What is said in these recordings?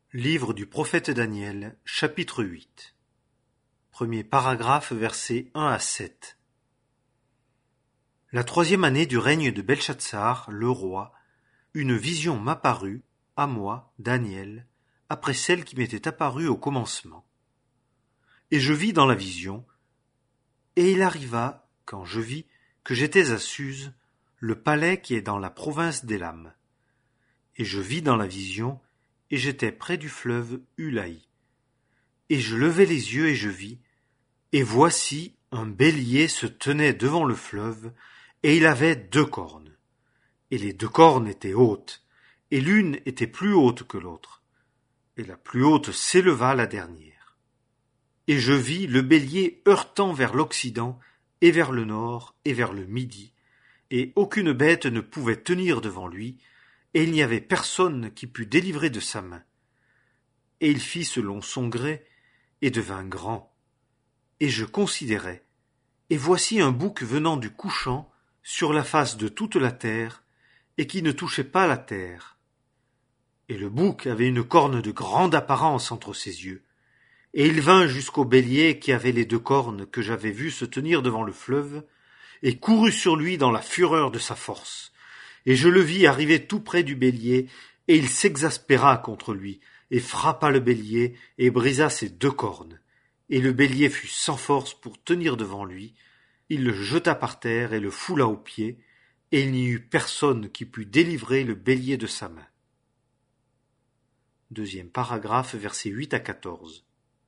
Livre du prophète Daniel, chapitre 8. Premier paragraphe, versets 1 à 7. La 3e année du règne de Belshazzar, le roi, une vision m'apparut, à moi, Daniel, après celle qui m'était apparue au commencement. Et je vis dans la vision, et il arriva, quand je vis, que j'étais à Suse, le palais qui est dans la province d'Élam. Et je vis dans la vision, et j'étais près du fleuve Ulaï. Et je levai les yeux et je vis, et voici un bélier se tenait devant le fleuve, et il avait 2 cornes. Et les 2 cornes étaient hautes, et l'une était plus haute que l'autre, et la plus haute s'éleva la dernière. Et je vis le bélier heurtant vers l'Occident, et vers le Nord, et vers le Midi, et aucune bête ne pouvait tenir devant lui, et il n'y avait personne qui pût délivrer de sa main. Et il fit selon son gré, et devint grand. Et je considérai, et voici un bouc venant du couchant, sur la face de toute la terre, et qui ne touchait pas la terre. Et le bouc avait une corne de grande apparence entre ses yeux, et il vint jusqu'au bélier qui avait les 2 cornes que j'avais vu se tenir devant le fleuve, et courut sur lui dans la fureur de sa force. Et je le vis arriver tout près du bélier, et il s'exaspéra contre lui, et frappa le bélier, et brisa ses 2 cornes. Et le bélier fut sans force pour tenir devant lui, il le jeta par terre et le foula aux pieds, et il n'y eut personne qui pût délivrer le bélier de sa main. 2e paragraphe, versets 8 à 14.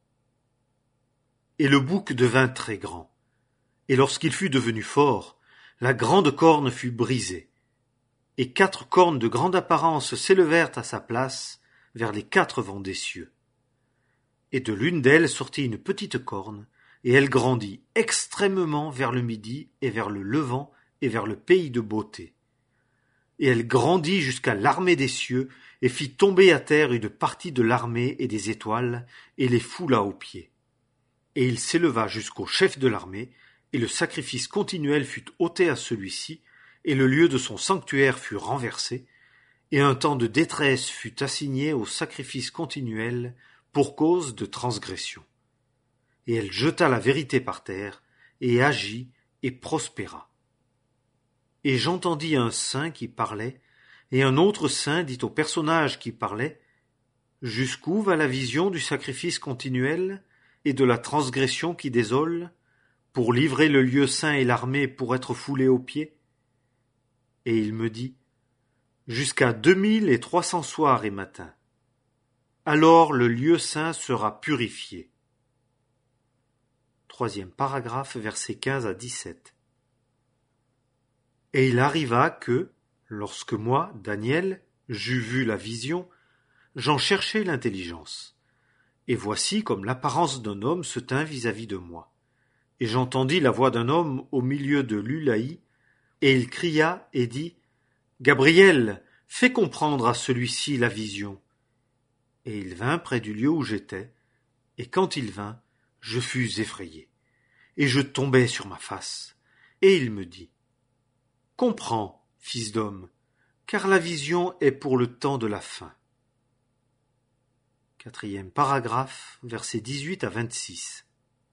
Et le bouc devint très grand, et lorsqu'il fut devenu fort, la grande corne fut brisée, et 4 cornes de grande apparence s'élevèrent à sa place vers les 4 vents des cieux. Et de l'une d'elles sortit une petite corne, et elle grandit extrêmement vers le midi et vers le levant et vers le pays de beauté. Et elle grandit jusqu'à l'armée des cieux, et fit tomber à terre une partie de l'armée et des étoiles, et les foula aux pieds. Et il s'éleva jusqu'au chef de l'armée, et le sacrifice continuel fut ôté à celui-ci, et le lieu de son sanctuaire fut renversé, et un temps de détresse fut assigné au sacrifice continuel pour cause de transgression. Et elle jeta la vérité par terre, et agit, et prospéra. Et j'entendis un saint qui parlait, et un autre saint dit au personnage qui parlait, « Jusqu'où va la vision du sacrifice continuel et de la transgression qui désole, pour livrer le lieu saint et l'armée pour être foulés aux pieds ?» Et il me dit, jusqu'à 2300 soirs et matins. Alors le lieu saint sera purifié. 3e paragraphe, versets 15 à 17. Et il arriva que, lorsque moi, Daniel, j'eus vu la vision, j'en cherchai l'intelligence. Et voici comme l'apparence d'un homme se tint vis-à-vis de moi. Et j'entendis la voix d'un homme au milieu de l'Ulaï, et il cria et dit, « Gabriel, fais comprendre à celui-ci la vision. » Et il vint près du lieu où j'étais, et quand il vint, je fus effrayé, et je tombai sur ma face. Et il me dit, « Comprends, fils d'homme, car la vision est pour le temps de la fin. » 4e paragraphe, versets 18 à 26.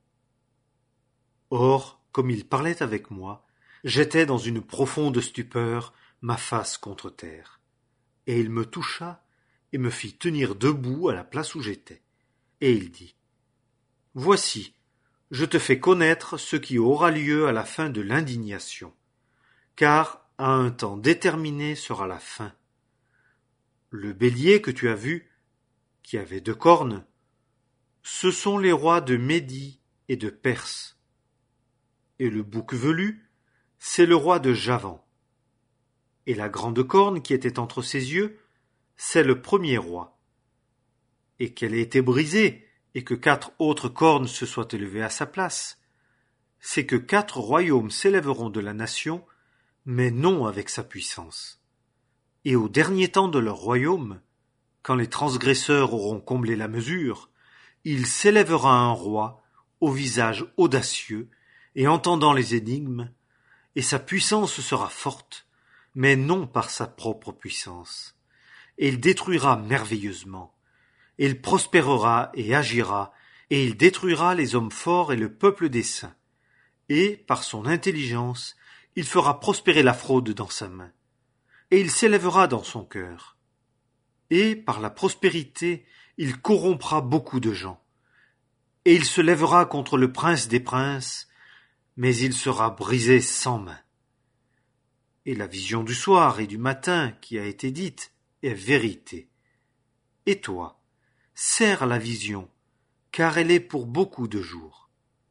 Or, comme il parlait avec moi, j'étais dans une profonde stupeur, ma face contre terre. Et il me toucha et me fit tenir debout à la place où j'étais. Et il dit, « Voici, je te fais connaître ce qui aura lieu à la fin de l'indignation, car à un temps déterminé sera la fin. Le bélier que tu as vu, qui avait 2 cornes, ce sont les rois de Médie et de Perse. Et le bouc velu, c'est le roi de Javan. Et la grande corne qui était entre ses yeux, c'est le premier roi. Et qu'elle ait été brisée, et que 4 autres cornes se soient élevées à sa place, c'est que 4 royaumes s'élèveront de la nation, mais non avec sa puissance. Et au dernier temps de leur royaume, quand les transgresseurs auront comblé la mesure, il s'élèvera un roi, au visage audacieux, et entendant les énigmes, et sa puissance sera forte, mais non par sa propre puissance. Et il détruira merveilleusement, et il prospérera et agira, et il détruira les hommes forts et le peuple des saints. Et, par son intelligence, il fera prospérer la fraude dans sa main. Et il s'élèvera dans son cœur. Et, par la prospérité, il corrompra beaucoup de gens. Et il se lèvera contre le prince des princes, mais il sera brisé sans main. Et la vision du soir et du matin qui a été dite est vérité. Et toi, serre la vision, car elle est pour beaucoup de jours.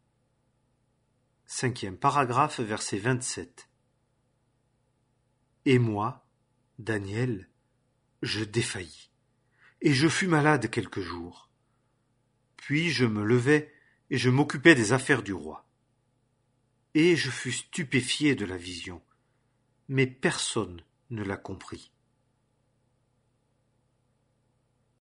5e paragraphe, verset 27. Et moi, Daniel, je défaillis, et je fus malade quelques jours. Puis je me levai, et je m'occupais des affaires du roi. Et je fus stupéfié de la vision, mais personne ne l'a compris.